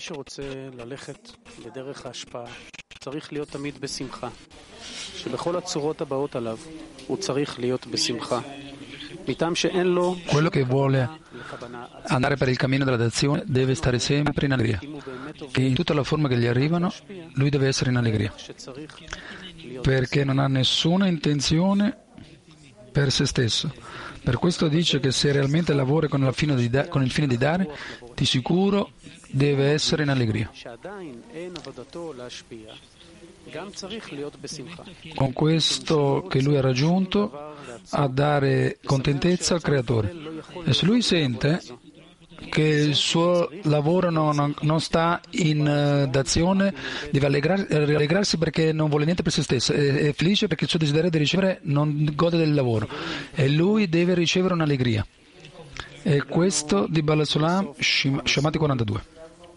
שרוצה ללכת בדרך ההשפעה צריך להיות תמיד בשמחה, שבכל הצורות הבאות עליו הוא צריך להיות בשמחה. Quello che vuole andare per il cammino della d'azione deve stare sempre in allegria. E in tutta la forma che gli arrivano, lui deve essere in allegria. Perché non ha nessuna intenzione per se stesso. Per questo dice che se realmente lavora con il fine di dare, di sicuro deve essere in allegria. Con questo che lui ha raggiunto, a dare contentezza al Creatore. E se lui sente che il suo lavoro non sta in d'azione, deve rallegrarsi perché non vuole niente per se stesso, è felice perché il suo desiderio di ricevere non gode del lavoro e lui deve ricevere un'allegria. E questo di Baal Sulam, Shamati 42.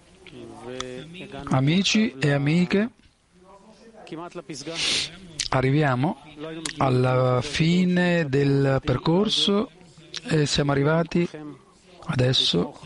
Amici e amiche, arriviamo alla fine del percorso e siamo arrivati adesso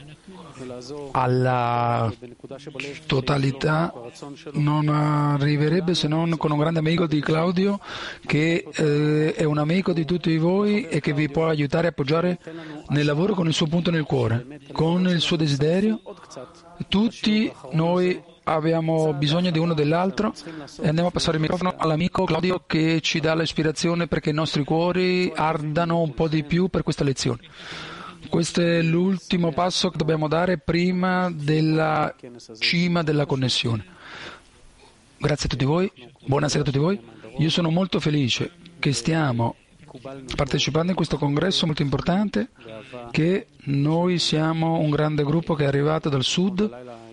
alla totalità. Non arriverebbe se non con un grande amico di Claudio che è un amico di tutti voi e che vi può aiutare a appoggiare nel lavoro con il suo punto nel cuore, con il suo desiderio. Tutti noi abbiamo bisogno di uno dell'altro e andiamo a passare il microfono all'amico Claudio che ci dà l'ispirazione perché i nostri cuori ardano un po' di più per questa lezione. Questo è l'ultimo passo che dobbiamo dare prima della cima della connessione. Grazie a tutti voi, buonasera a tutti voi. Io sono molto felice che stiamo partecipando in questo congresso molto importante, che noi siamo un grande gruppo che è arrivato dal sud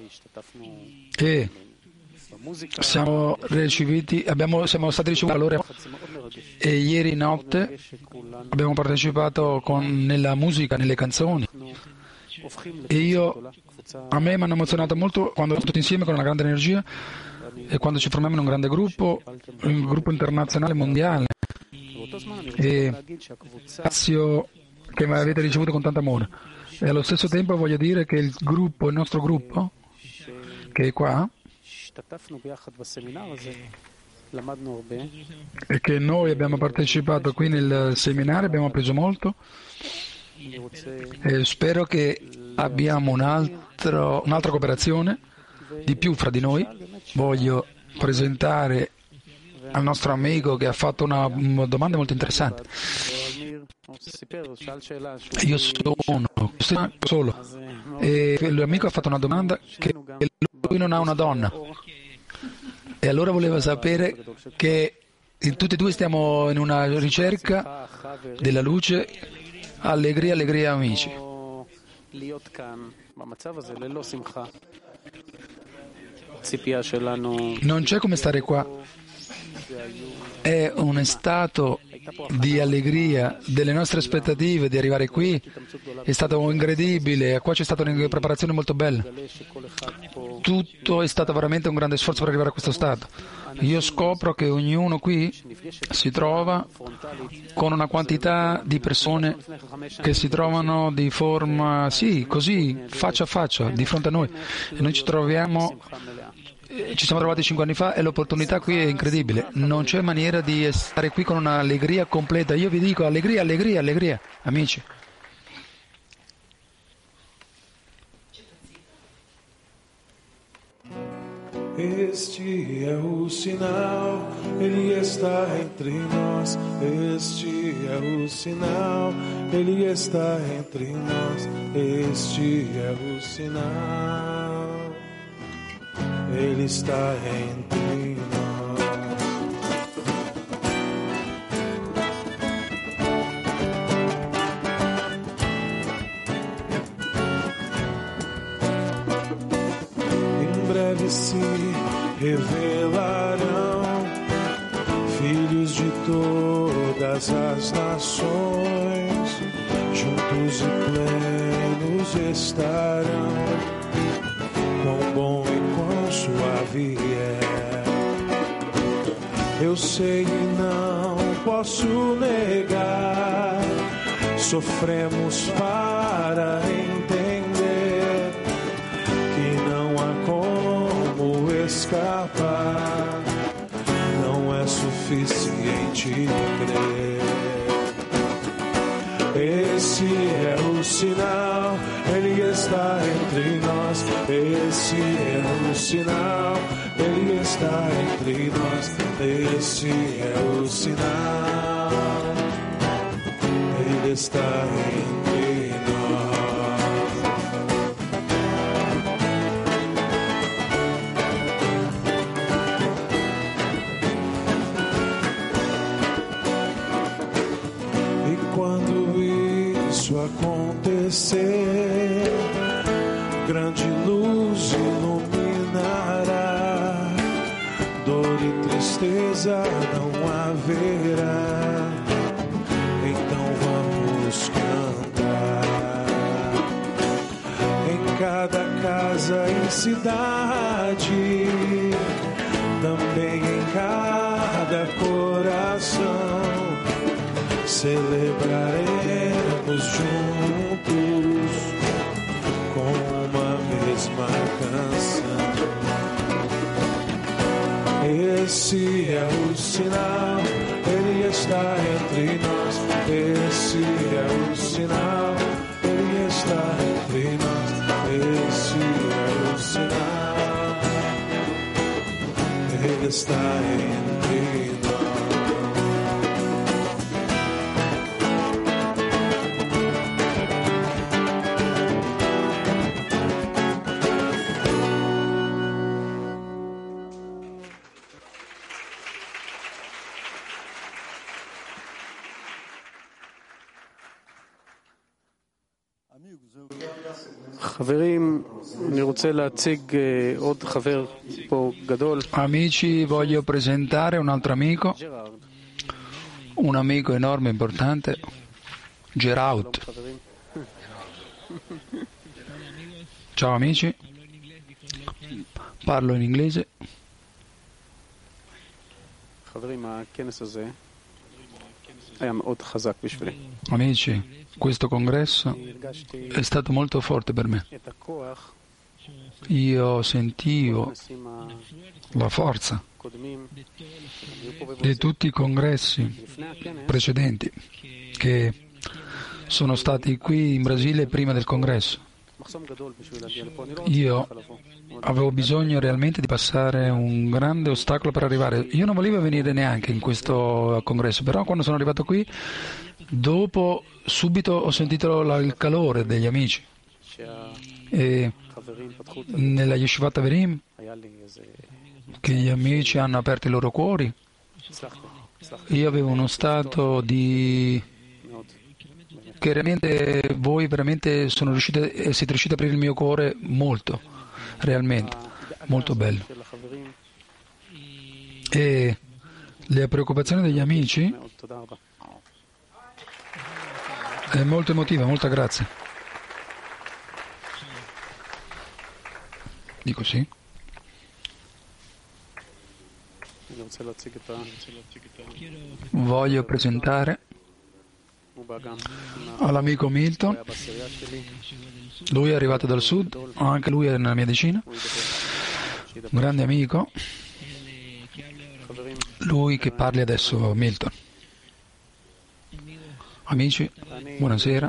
e siamo stati ricevuti allora e ieri notte abbiamo partecipato nella musica, nelle canzoni e a me mi hanno emozionato molto quando siamo tutti insieme con una grande energia e quando ci formiamo in un grande gruppo, un gruppo internazionale mondiale, e ringrazio che mi avete ricevuto con tanto amore e allo stesso tempo voglio dire che il nostro gruppo che è qua e che noi abbiamo partecipato qui nel seminario, abbiamo appreso molto e spero che abbiamo un'altra cooperazione di più fra di noi. Voglio presentare al nostro amico che ha fatto una domanda molto interessante. Io sono solo e l'amico ha fatto una domanda che lui non ha una donna e allora voleva sapere che tutti e due stiamo in una ricerca della luce. Allegria, allegria amici. Non c'è come stare qua, è un stato di allegria, delle nostre aspettative di arrivare qui è stato incredibile, qua c'è stata una preparazione molto bella, tutto è stato veramente un grande sforzo per arrivare a questo stato. Io scopro che ognuno qui si trova con una quantità di persone che si trovano di forma, sì, così, faccia a faccia, di fronte a noi e noi ci siamo trovati 5 anni fa e l'opportunità qui è incredibile. Non c'è maniera di stare qui con un'allegria completa. Io vi dico allegria, allegria, allegria, amici. Este é o sinal, Ele está entre nós. Este é o sinal, Ele está entre nós. Este é o sinal, Ele está entre nós. Em breve se revelarão filhos de todas as nações, juntos e plenos estarão. Quão bom e quão suave é. Eu sei e não posso negar. Sofremos para entender que não há como escapar. Não é suficiente crer. Esse é o sinal, Ele está entre nós. Esse é o sinal, Ele está entre nós. Esse é o sinal, Ele está entre nós. E quando isso acontecer, grande luz iluminará, dor e tristeza não haverá. Então vamos cantar em cada casa e cidade, também em cada coração. Celebraremos juntos com uma mesma canção. Esse é o sinal, Ele está entre nós. Esse é o sinal, Ele está entre nós. Esse é o sinal, Ele está entre nós. חברים, אני רוצה להציג עוד חבר פה גדול. Amici, voglio presentare un altro amico, un amico enorme, importante, Geraud. Ciao amici, parlo in inglese. חברים, הכנס הזה היה מאוד חזק בשבילי. Amici, questo congresso è stato molto forte per me. את הכוח Io sentivo la forza קודמים di tutti i congressi לפני הכנס, precedenti che sono stati qui in Brasile prima del congresso. מחסום גדול בשביל להגיע לפה. אני לא רוצה Io ככה לבוא. avevo bisogno realmente di passare un grande ostacolo per arrivare. Io non volevo venire neanche in questo congresso, però quando sono arrivato qui, dopo subito ho sentito il calore degli amici. E שהחברים פתחו את nella Yeshivat Averim, היה לי איזה... che gli amici hanno aperto i loro cuori, הצלחתי io avevo uno stato di... מאוד. che realmente voi veramente siete riusciti ad aprire il mio cuore molto, realmente, molto bello. של החברים, E le preoccupazioni degli amici מאוד תודה רבה. è molto emotiva, molta grazia. Dico sì. אני רוצה להציג את ה... Voglio presentare הוא בא גם all'amico Milton. היה בעשירייה שלי, Lui è arrivato dal sud, anche lui è nella mia decina, הוא ידבר. un grande amico. חברים, Lui che parli adesso, Milton. Amici, אני buonasera.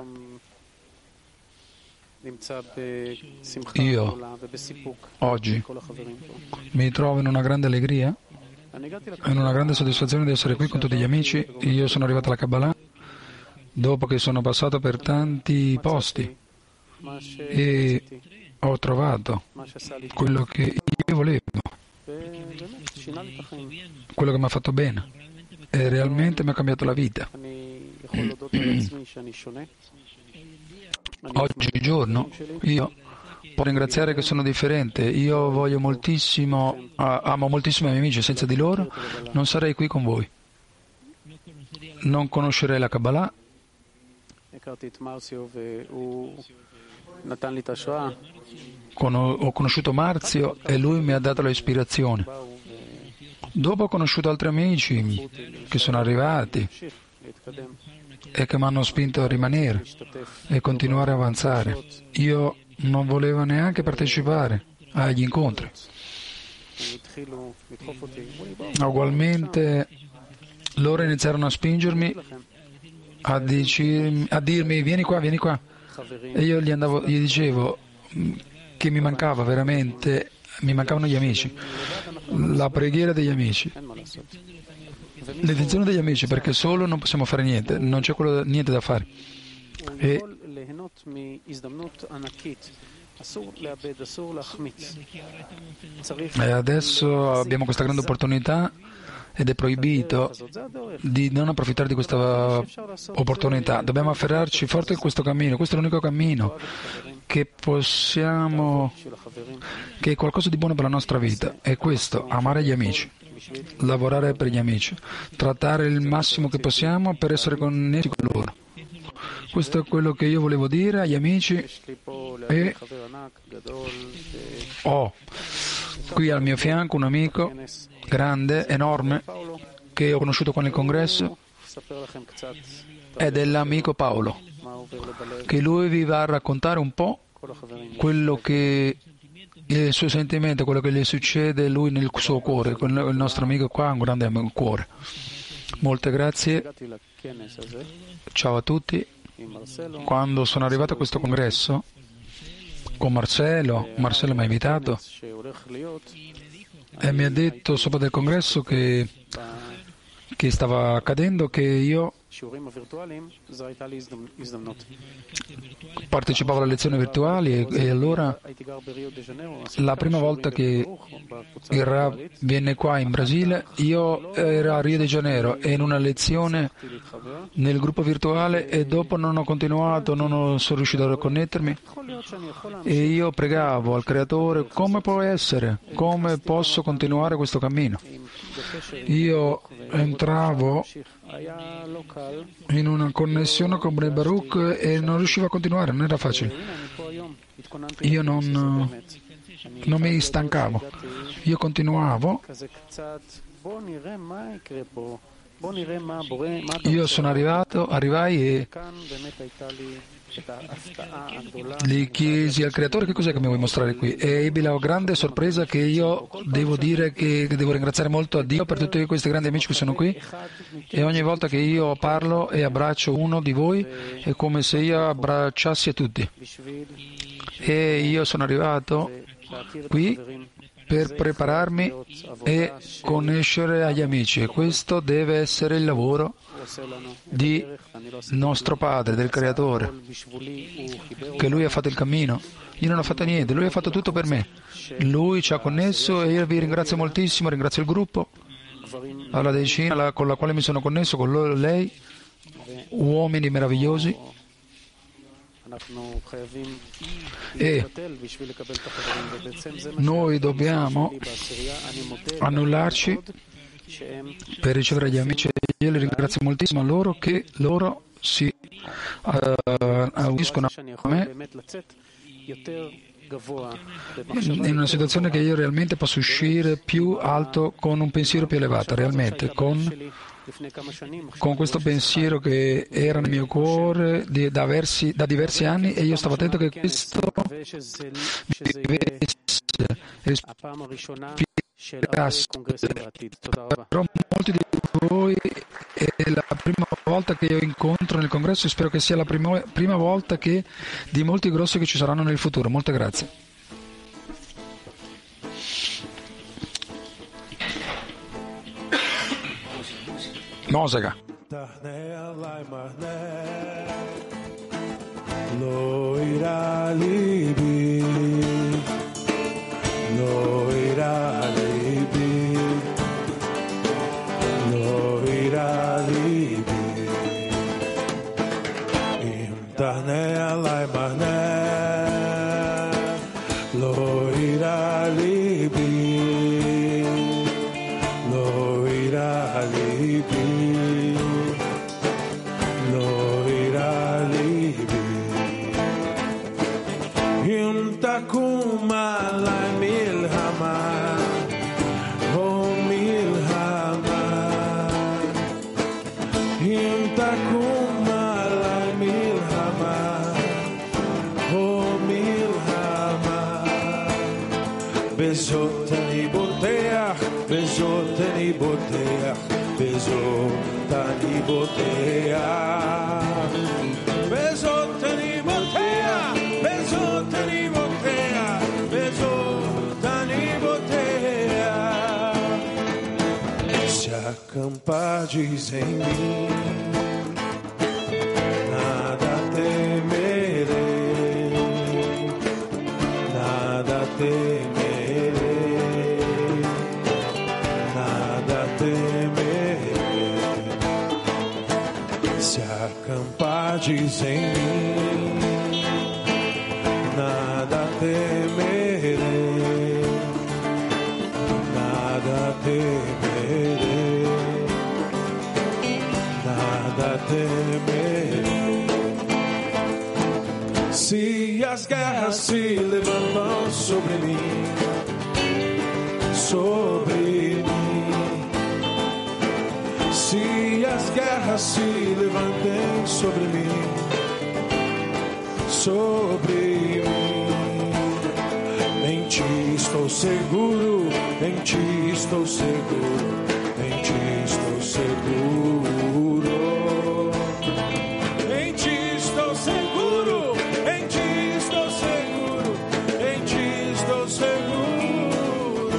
נמצא בשמחה Io גדולה ובסיפוק oggi כל החברים פה. mi trovo in una grande allegria אני הגעתי e in una grande soddisfazione di essere qui con tutti gli amici. Io sono arrivato alla Kabbalah dopo che sono passato per tanti posti מה e שרציתי, ho trovato מה שעשה לי טוב, quello che io volevo, ובאמת שינה לי את החיים. quello che mi ha fatto bene e realmente mi ha cambiato la vita. אני יכול להודות על עצמי שאני שונה. אני Oggigiorno io può ringraziare che sono differente. Io voglio moltissimo, amo moltissimo i miei amici. Senza di loro non sarei qui con voi. Non conoscerei la Kabbalah. הכרתי את מרסיו והוא נתן לי את ההשראה. Ho conosciuto Marzio e lui mi ha dato l'ispirazione. Dopo ho conosciuto altri amici che sono arrivati להמשיך, להתקדם, e che mi hanno spinto a rimanere להשתתף. e continuare a avanzare. Io non volevo neanche partecipare agli incontri. Ugualmente loro iniziarono a spingermi, a dirmi vieni qua, e io gli dicevo che mi mancava veramente, mi mancavano gli amici, la preghiera degli amici, l'intenzione degli amici, perché solo non possiamo fare niente, non c'è niente da fare. E adesso abbiamo questa grande opportunità ed è proibito di non approfittare di questa opportunità. Dobbiamo afferrarci forte in questo cammino. Questo è l'unico cammino che possiamo, che è qualcosa di buono per la nostra vita. È questo, amare gli amici, lavorare per gli amici, trattare il massimo che possiamo per essere connessi con loro. Questo è quello che io volevo dire agli amici e ho qui al mio fianco un amico grande, enorme, che ho conosciuto qua nel congresso ed è l'amico Paolo, che lui vi va a raccontare un po' quello che il suo sentimento, quello che gli succede a lui nel suo cuore. Il nostro amico qua ha un grande cuore. Molte grazie. Ciao a tutti. Quando sono arrivato a questo congresso con Marcello mi ha invitato e mi ha detto sopra del congresso che stava accadendo, che io partecipavo alle lezioni virtuali e allora la prima volta che il Rav venne qua in Brasile io ero a Rio de Janeiro e in una lezione nel gruppo virtuale e dopo non ho continuato, non sono riuscito a connettermi e io pregavo al Creatore: come può essere? Come posso continuare questo cammino? Io entravo in una connessione con Bnei Baruch e non riuscivo a continuare, non era facile. Io non mi stancavo, io continuavo. Io arrivai e gli chiesi al Creatore: che cos'è che mi vuoi mostrare qui? E ebbi la grande sorpresa che io devo dire che devo ringraziare molto a Dio per tutti questi grandi amici che sono qui, e ogni volta che io parlo e abbraccio uno di voi è come se io abbracciassi a tutti. E io sono arrivato qui per prepararmi e conoscere agli amici, e questo deve essere il lavoro di nostro Padre, del Creatore, che Lui ha fatto il cammino. Io non ho fatto niente, Lui ha fatto tutto per me. Lui ci ha connesso e io vi ringrazio moltissimo, ringrazio il gruppo, alla decina con la quale mi sono connesso, con lei, uomini meravigliosi. E noi dobbiamo annullarci per ricevere gli amici. Io li ringrazio moltissimo a loro che loro si uniscono a me in una situazione che io realmente posso uscire più alto con un pensiero più elevato, realmente con questo pensiero che era nel mio cuore da diversi anni, e io stavo attento che questo però molti di voi è la prima volta che io incontro nel congresso e spero che sia la prima volta di molti grossi che ci saranno nel futuro. Molte grazie. Musica. Lo irá libi, lo irá libi, lo irá libi. Imtahne alay mahne, lo irá libi, lo irá libi. אני בוטח, בזאת אני בוטח, בזאת אני בוטח, בזאת אני בוטח, בזאת אני בוטח, בזאת אני בוטח. Se acampares em mim, nada temerei, nada temerei, nada temerei. Se acampares em mim, nada temerei, nada temerei, nada temerei. Se as guerras se levantam sobre mim, sobre mim. Se as guerras se levantem sobre mim, sobre mim. Em ti estou seguro, em ti estou seguro, em ti estou seguro. Em ti estou seguro, em ti estou seguro, em ti estou seguro.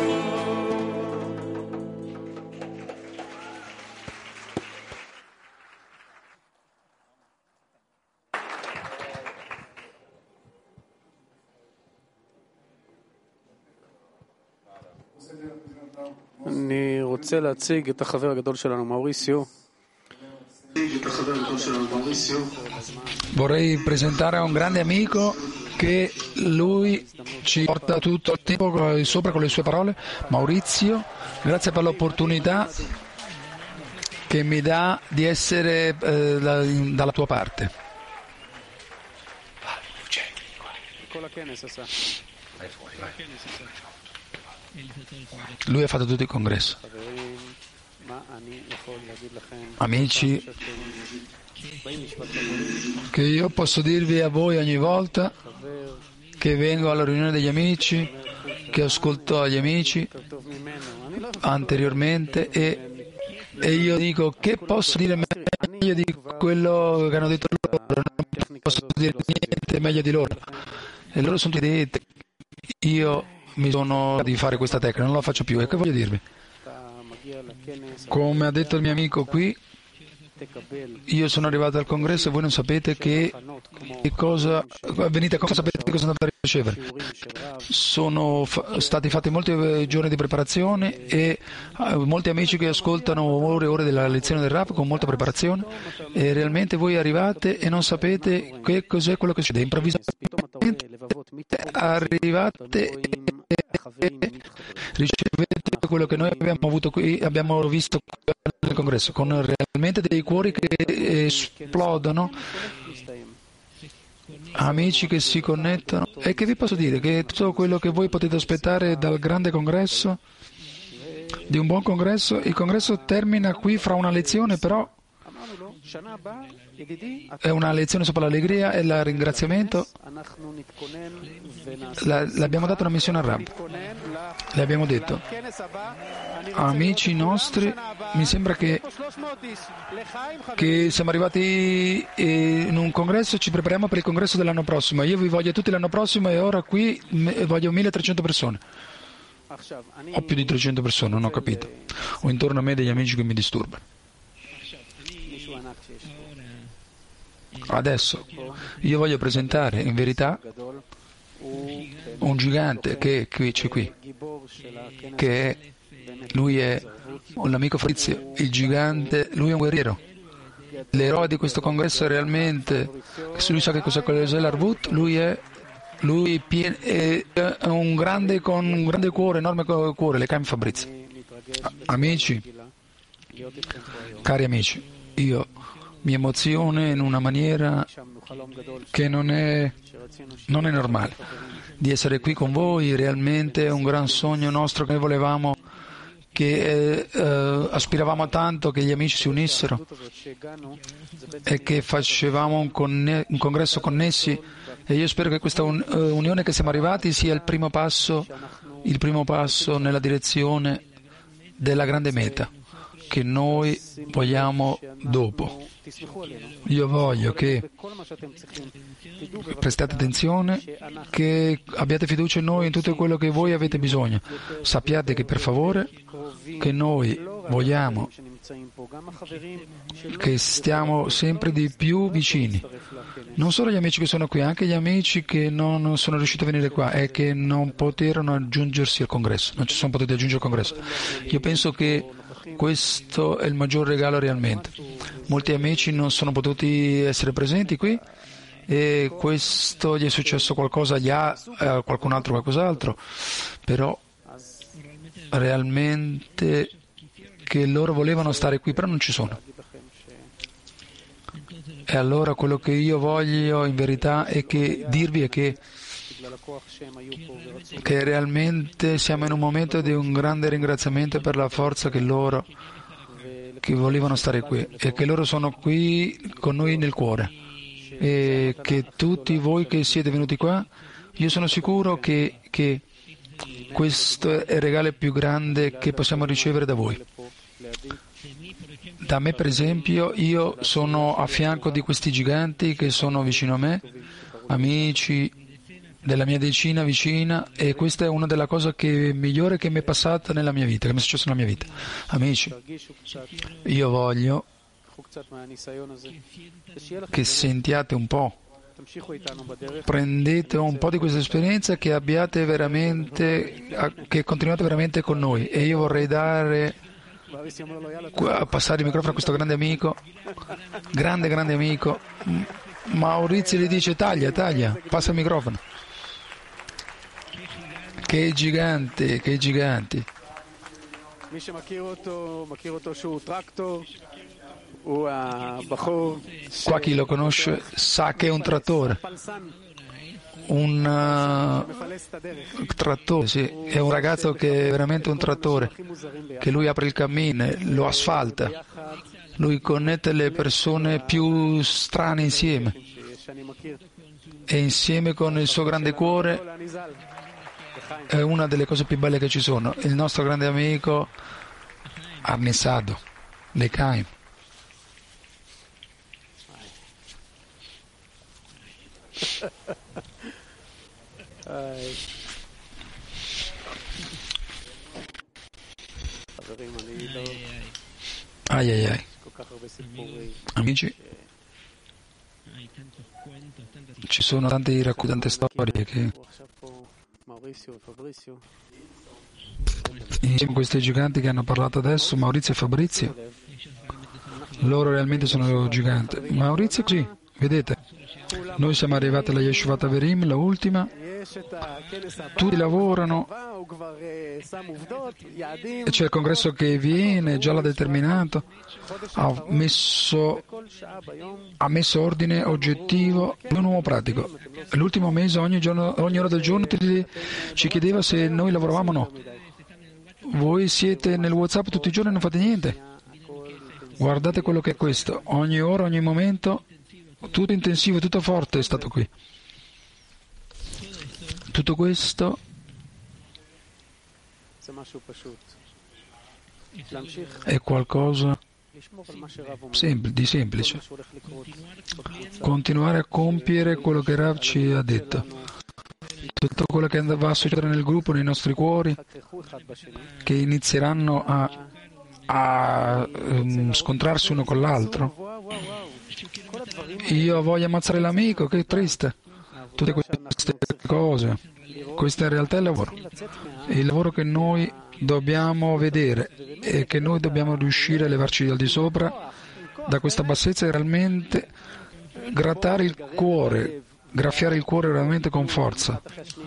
אני רוצה להציג את החבר הגדול שלנו, מאוריסיו. Vorrei presentare un grande amico che lui ci porta tutto il tempo sopra con le sue parole. Maurizio, grazie per l'opportunità che mi dà di essere dalla tua parte. Lui ha fatto tutto il congresso. Amici, che io posso dirvi a voi ogni volta che vengo alla riunione degli amici, che ascolto agli amici anteriormente e io dico che posso dire meglio di quello che hanno detto loro, non posso dire niente meglio di loro e loro sono detti, io mi sono di fare questa tecnica, non la faccio più. E che voglio dirvi? Come ha detto il mio amico qui, io sono arrivato al congresso e voi non sapete che cosa venite a sapete cosa andate a ricevere. Sono stati fatti molti giorni di preparazione e molti amici che ascoltano ore e ore della lezione del rap con molta preparazione e realmente voi arrivate e non sapete che cos'è quello che succede. Improvvisamente arrivate e ricevete quello che noi abbiamo avuto qui, abbiamo visto nel congresso, con realmente dei cuori che esplodono, amici che si connettono. E che vi posso dire? Che tutto quello che voi potete aspettare dal grande congresso, di un buon congresso, il congresso termina qui fra una lezione, però è una lezione sopra l'allegria e il ringraziamento. L'abbiamo dato una missione a Rab. Le abbiamo detto, amici nostri, mi sembra che siamo arrivati in un congresso, ci prepariamo per il congresso dell'anno prossimo. Io vi voglio tutti l'anno prossimo e ora qui voglio 1300 persone. Ho più di 300 persone, non ho capito. Ho intorno a me degli amici che mi disturbano. Adesso io voglio presentare in verità un gigante che c'è qui, che lui è l'amico Fabrizio, il gigante, lui è un guerriero, l'eroe di questo congresso è realmente, se lui sa che cos'è l'Arvut, lui è un grande con un grande cuore, enorme cuore, le Chaim Fabrizio. Amici, cari amici, io mi emoziono in una maniera che non è normale. Di essere qui con voi realmente è un gran sogno nostro che noi volevamo, che aspiravamo tanto che gli amici si unissero e che facevamo un congresso connessi, e io spero che questa unione che siamo arrivati sia il primo passo il primo passo nella direzione della grande meta che noi vogliamo dopo. Io voglio che prestate attenzione, che abbiate fiducia in noi in tutto quello che voi avete bisogno. Sappiate che per favore che noi vogliamo che stiamo sempre di più vicini. Non solo gli amici che sono qui, anche gli amici che non sono riusciti a venire qua e che non poterono aggiungersi al congresso, non ci sono potuti aggiungere al congresso. Io penso che questo è il maggior regalo realmente. Molti amici non sono potuti essere presenti qui e questo gli è successo qualcosa, qualcun altro qualcos'altro, però realmente che loro volevano stare qui, però non ci sono. E allora quello che io voglio in verità è che dirvi è che realmente siamo in un momento di un grande ringraziamento per la forza che loro che volevano stare qui e che loro sono qui con noi nel cuore e che tutti voi che siete venuti qua, io sono sicuro che questo è il regalo più grande che possiamo ricevere da voi. Da me per esempio, io sono a fianco di questi giganti che sono vicino a me, amici della mia decina vicina, e questa è una delle cose migliori che mi è passata nella mia vita, che mi è successo nella mia vita. Amici, io voglio che sentiate un po', prendete un po' di questa esperienza, che abbiate veramente, che continuate veramente con noi, e io vorrei passare il microfono a questo grande amico, grande amico. Maurizio gli dice taglia, passa il microfono. Che giganti. Qua chi lo conosce sa che è un trattore. Sì, è un ragazzo che è veramente un trattore, che lui apre il cammino, lo asfalta, lui connette le persone più strane insieme, e insieme con il suo grande cuore è una delle cose più belle che ci sono. Il nostro grande amico Arnisado Lecaim. Ai. Amici, ci sono tante storie che insieme a questi giganti che hanno parlato adesso, Maurizio e Fabrizio, loro realmente sono giganti. Maurizio così, vedete, noi siamo arrivati alla Yeshivat Averim, la ultima, tutti lavorano, e c'è il congresso che viene, già l'ha determinato, ha messo ordine oggettivo, un uomo pratico. L'ultimo mese, ogni ora del giorno ci chiedeva se noi lavoravamo o no. Voi siete nel WhatsApp tutti i giorni e non fate niente. Guardate quello che è questo, ogni ora, ogni momento, tutto intensivo, tutto forte è stato qui. Tutto questo è qualcosa di semplice. Continuare a compiere quello che Rav ci ha detto. Tutto quello che va a succedere nel gruppo, nei nostri cuori, che inizieranno a scontrarsi uno con l'altro. Io voglio ammazzare l'amico, che triste. Tutte queste cose, questo in realtà è il lavoro che noi dobbiamo vedere, e che noi dobbiamo riuscire a levarci al di sopra da questa bassezza e realmente grattare il cuore, graffiare il cuore veramente con forza,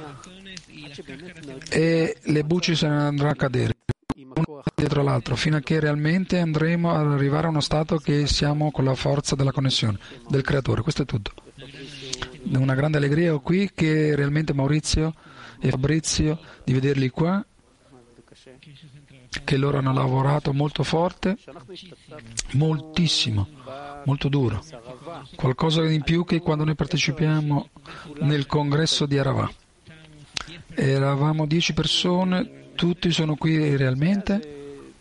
e le bucce se ne andranno a cadere una dietro l'altra fino a che realmente andremo ad arrivare a uno stato che siamo con la forza della connessione del Creatore. Questo è tutto. Una grande allegria qui che realmente Maurizio e Fabrizio, di vederli qua, che loro hanno lavorato molto forte, moltissimo, molto duro, qualcosa in più che quando noi partecipiamo nel congresso di Arava. Eravamo 10 persone, tutti sono qui realmente.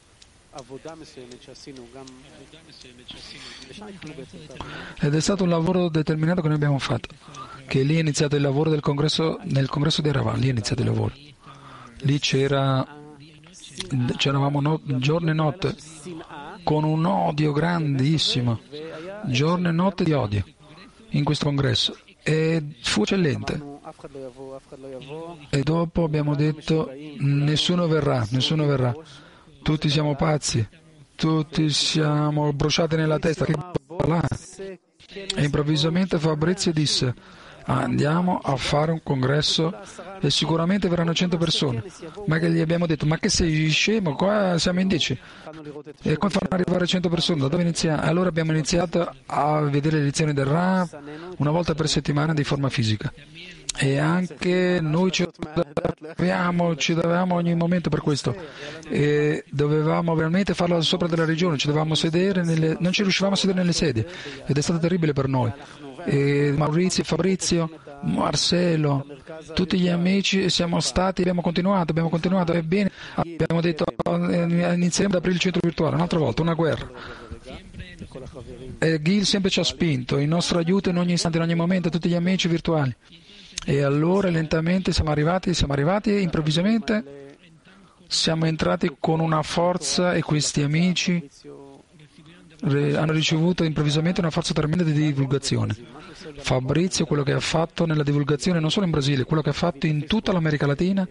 Ed è stato un lavoro determinato che noi abbiamo fatto, che lì è iniziato il lavoro del congresso, nel congresso di Eravan, lì è iniziato il lavoro. Lì c'eravamo giorno e notte, con un odio grandissimo, giorno e notte di odio, in questo congresso. E fu eccellente. E dopo abbiamo detto, nessuno verrà. Tutti siamo pazzi, tutti siamo bruciati nella testa. E improvvisamente Fabrizio disse, andiamo a fare un congresso e sicuramente verranno 100 persone. Ma che gli abbiamo detto, ma che sei scemo, qua siamo in 10. E come fanno ad arrivare 100 persone? Da dove iniziamo? Allora abbiamo iniziato a vedere le lezioni del Rav una volta per settimana di forma fisica. E anche noi ci dovevamo ogni momento per questo, e dovevamo veramente farlo al sopra della regione, ci dovevamo sedere non ci riuscivamo a sedere nelle sedie ed è stato terribile per noi. E Maurizio, Fabrizio, Marcello, tutti gli amici abbiamo continuato e bene, abbiamo detto inizieremo ad aprire il centro virtuale un'altra volta, una guerra. E Gil sempre ci ha spinto, il nostro aiuto in ogni istante, in ogni momento, tutti gli amici virtuali. E allora lentamente siamo arrivati e improvvisamente siamo entrati con una forza e questi amici hanno ricevuto improvvisamente una forza tremenda di divulgazione. Fabrizio, quello che ha fatto nella divulgazione non solo in Brasile, quello che ha fatto in tutta l'America Latina,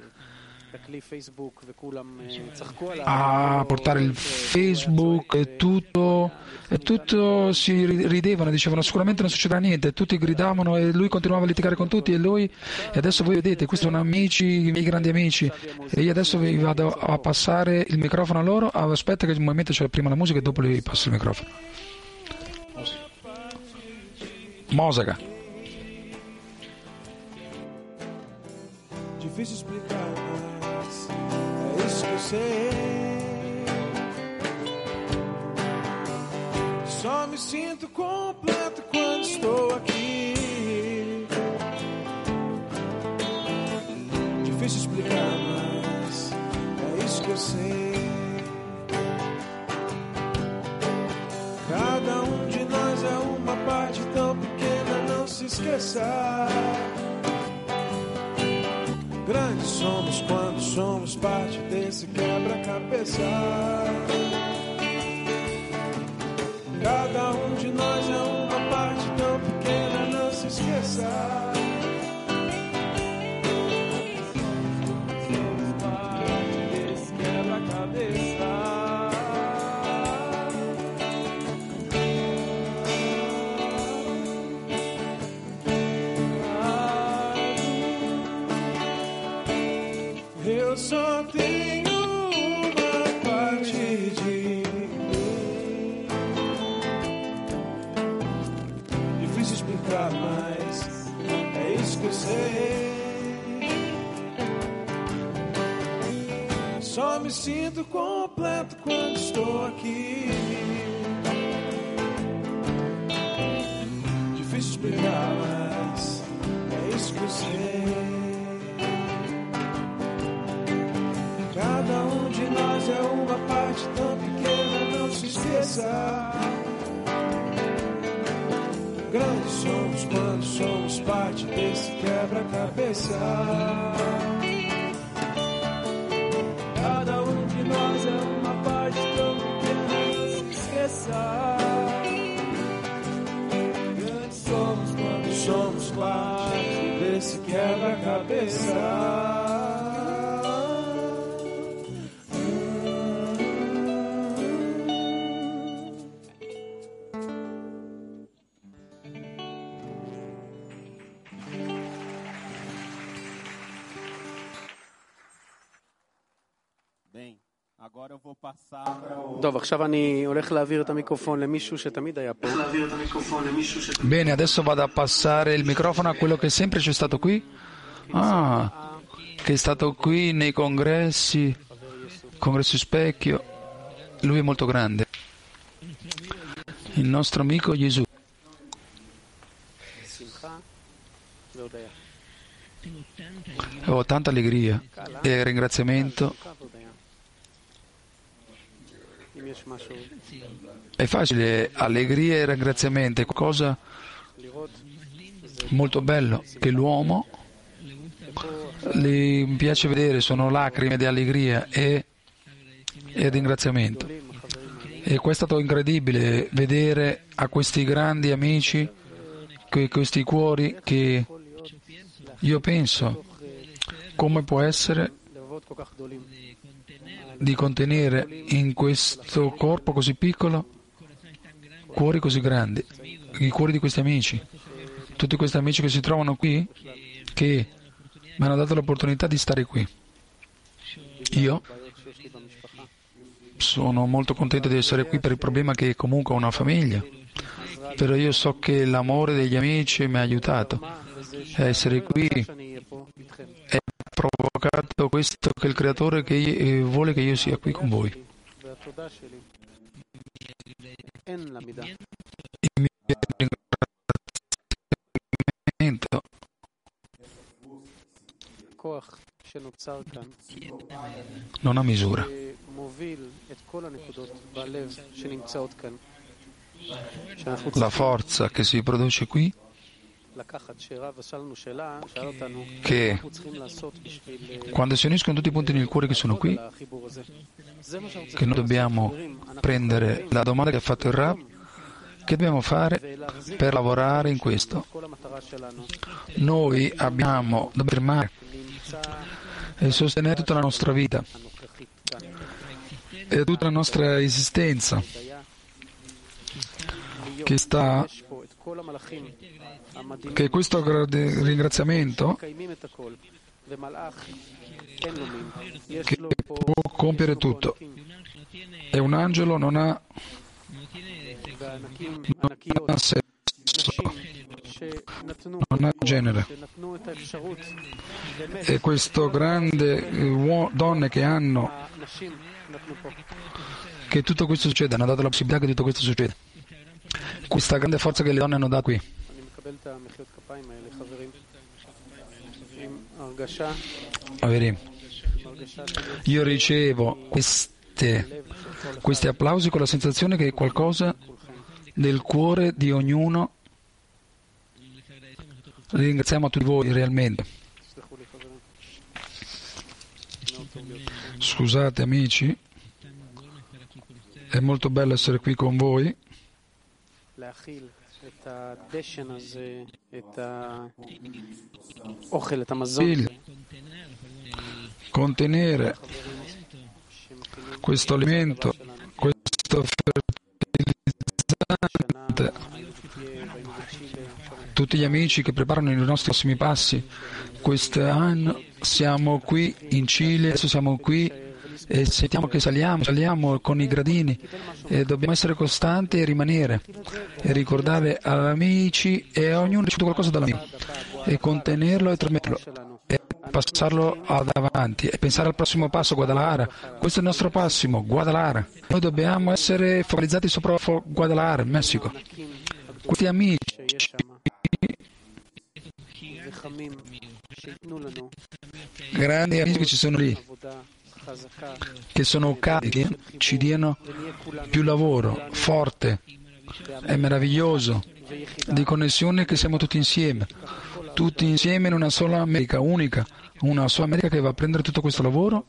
a portare il Facebook e tutto si ridevano, dicevano sicuramente non succederà niente, e tutti gridavano e lui continuava a litigare con tutti e adesso voi vedete, questi sono amici, i miei grandi amici, e io adesso vi vado a passare il microfono a loro. Aspetta che un momento c'è prima la musica e dopo vi passo il microfono. Musica. Difícil explicar, mas é isso que eu sei. Só me sinto completo quando estou aqui. Difícil explicar, mas é isso que eu sei. Cada um de nós é uma parte tão pequena, não se esqueça. Grandes somos quando somos parte desse quebra-cabeça. Cada um de nós é uma parte tão pequena, não se esqueça. Somos parte desse quebra-cabeça. Eu só tenho uma parte de mim. Difícil explicar, mas é isso que eu sei. Só me sinto completo quando estou aqui. Difícil explicar, mas é isso que eu sei. Cada um de nós é uma parte tão pequena, não se esqueça. Grandes somos quando somos parte desse quebra-cabeça. Cada um de nós é uma parte tão pequena, não se esqueça. Grandes somos quando somos parte desse quebra-cabeça. טוב, עכשיו אני הולך להעביר את המיקרופון למישהו שתמיד היה פה. Bene, adesso vado a passare il microfono a quello che sempre c'è stato qui. Che è stato qui nei congressi, congresso Specchio. Lui è molto grande. Il nostro amico Gesù. ho tanta allegria e ringraziamento. È facile, allegria e ringraziamento è qualcosa molto bello che l'uomo gli piace vedere, sono lacrime di allegria e ringraziamento. E questo è stato incredibile vedere a questi grandi amici, questi cuori che io penso come può essere di contenere in questo corpo così piccolo cuori così grandi, i cuori di questi amici, tutti questi amici che si trovano qui, che mi hanno dato l'opportunità di stare qui. Io sono molto contento di essere qui per il problema che comunque ho una famiglia, però io so che l'amore degli amici mi ha aiutato a essere qui e ha provocato questo che il Creatore che vuole che io sia qui con voi. Il mio ringraziamento non ha misura. La forza che si produce qui, che quando si uniscono tutti i punti nel cuore che sono qui, che noi dobbiamo prendere la domanda che ha fatto il Rav, che dobbiamo fare per lavorare in questo? Noi dobbiamo fermare e sostenere tutta la nostra vita e tutta la nostra esistenza che questo ringraziamento che può compiere tutto e un angelo non ha sesso, non ha genere, e questo grande donne che hanno che tutto questo succeda, hanno dato la possibilità che tutto questo succeda, questa grande forza che le donne hanno dato qui. Io ricevo questi applausi con la sensazione che è qualcosa nel cuore di ognuno. Ringraziamo a tutti voi realmente. Scusate amici, è molto bello essere qui con voi. Contenere questo alimento, questo fertilizzante, tutti gli amici che preparano i nostri prossimi passi. Quest'anno siamo qui in Cile, adesso siamo qui e sentiamo che saliamo con i gradini e dobbiamo essere costanti e rimanere e ricordare agli amici e a ognuno ricevuto qualcosa dall'amico e contenerlo e trasmetterlo e passarlo avanti e pensare al prossimo passo, Guadalajara. Questo è il nostro prossimo, Guadalajara. Noi dobbiamo essere focalizzati sopra Guadalajara, Messico. Questi amici grandi amici che ci sono lì, che sono carichi, ci diano più lavoro, forte, è meraviglioso, di connessione che siamo tutti insieme in una sola America, unica, una sola America che va a prendere tutto questo lavoro,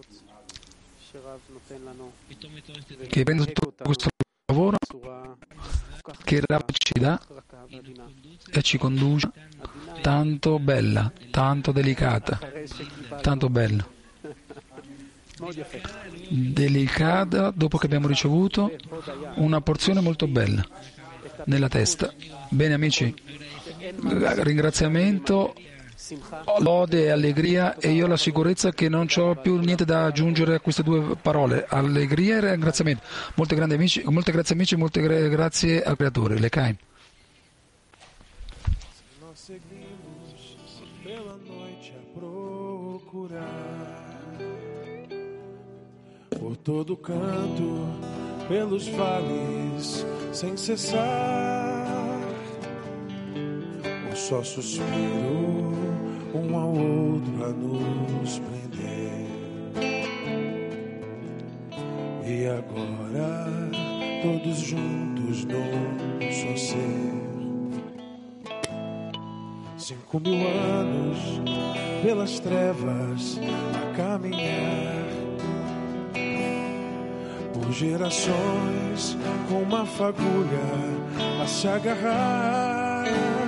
che prende tutto questo lavoro, che Rav ci dà e ci conduce, tanto bella, tanto delicata, tanto bella. Delicata dopo che abbiamo ricevuto una porzione molto bella nella testa. Bene amici, ringraziamento, lode e allegria, e io ho la sicurezza che non ho più niente da aggiungere a queste due parole, allegria e ringraziamento. Molte grazie amici, molte grazie al Creatore, L'Ecaim. Por todo canto, pelos vales, sem cessar, um só suspiro um ao outro a nos prender. E agora, todos juntos num só ser. 5.000 anos pelas trevas a caminhar, por gerações com uma fagulha a se agarrar.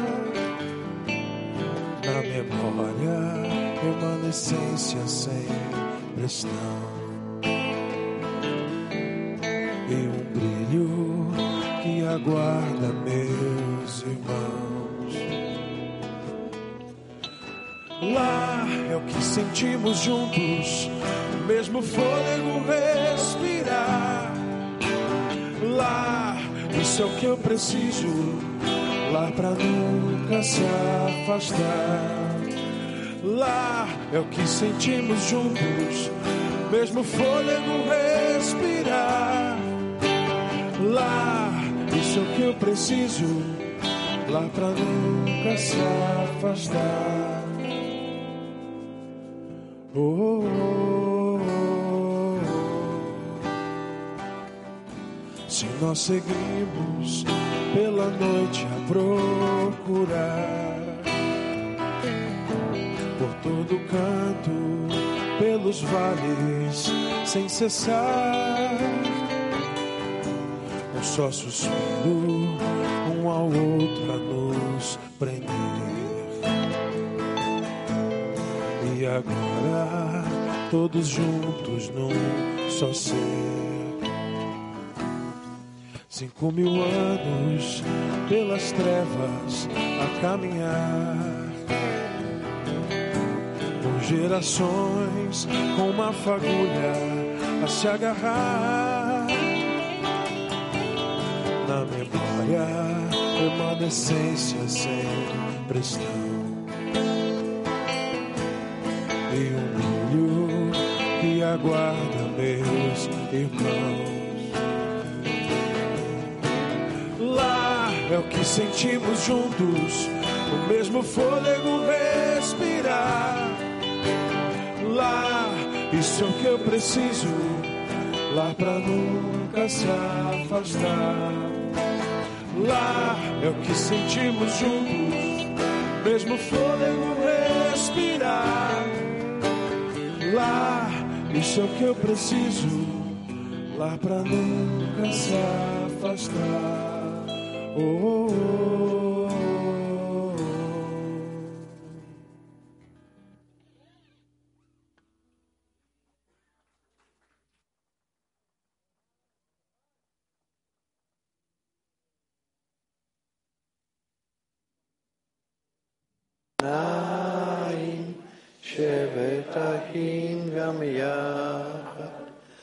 Na memória, remanescência sem pressão e um brilho que aguarda meus irmãos. Lá é o que sentimos juntos, o mesmo fôlego respirar. Lá, isso é o que eu preciso, lá pra nunca se afastar. Lá é o que sentimos juntos, o mesmo fôlego respirar. Lá, isso é o que eu preciso, lá pra nunca se afastar. Oh, oh, oh, oh. Se nós seguimos pela noite a procurar, por todo canto, pelos vales, sem cessar, um só suspiro, um ao outro a nos prender. E agora, todos juntos num só ser. 5.000 anos pelas trevas a caminhar, por gerações com uma fagulha a se agarrar. Na memória, remanescência sem pressão e um brilho que aguarda meus irmãos. Lá é o que sentimos juntos, o mesmo fôlego respirar. Lá, isso é o que eu preciso, lá pra nunca se afastar. Lá é o que sentimos juntos, mesmo fôlego respirar. Lá, isso é o que eu preciso, lá pra nunca se afastar. Oh, oh, oh, oh. שבת אחים גם יחד.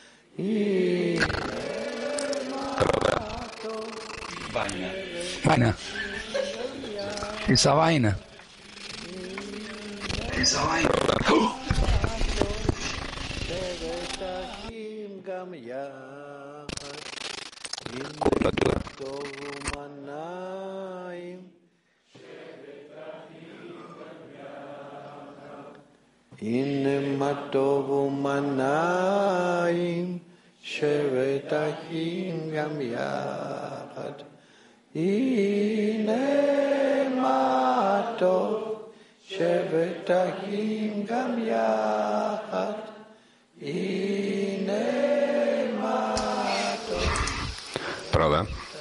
Vaina. Esa vaina. Esa vaina. שבת אחים גם יחד. טוב ומנעים. הנה מה טוב ומנעים, שבת אחים גם יחד. הנה מה טוב, שבת אחים גם יחד. הנה מה טוב. Prova.